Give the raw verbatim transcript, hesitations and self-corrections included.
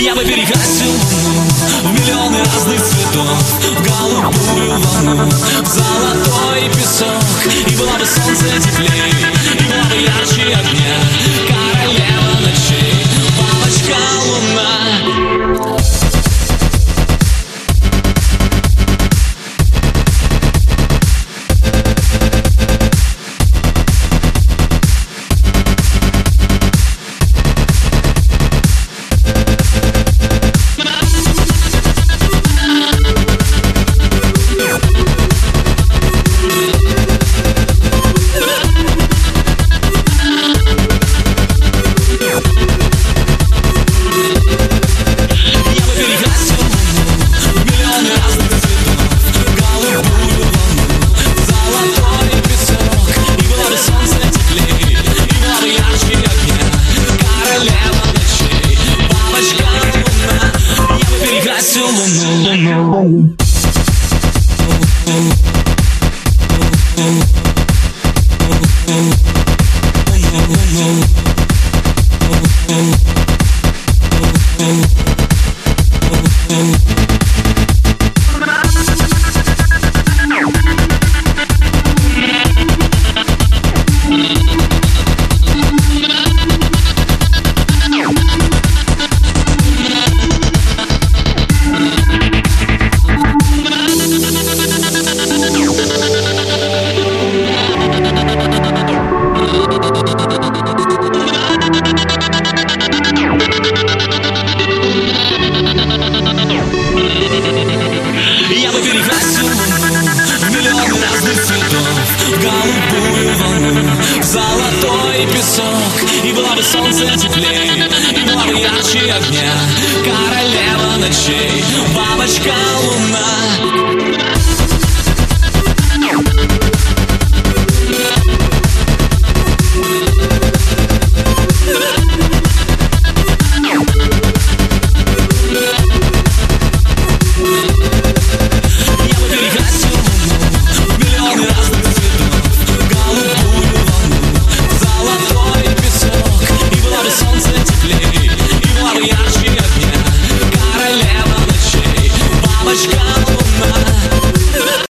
Я бы перекрасил луну в миллионы разных цветов, в голубую волну, в золотой песок. И было бы солнце теплее, и было бы ярче огня, королева ночей, бабочка луна. Золотой песок, и было бы солнце теплее, и было бы ярче огня, королева ночей, бабочка луна.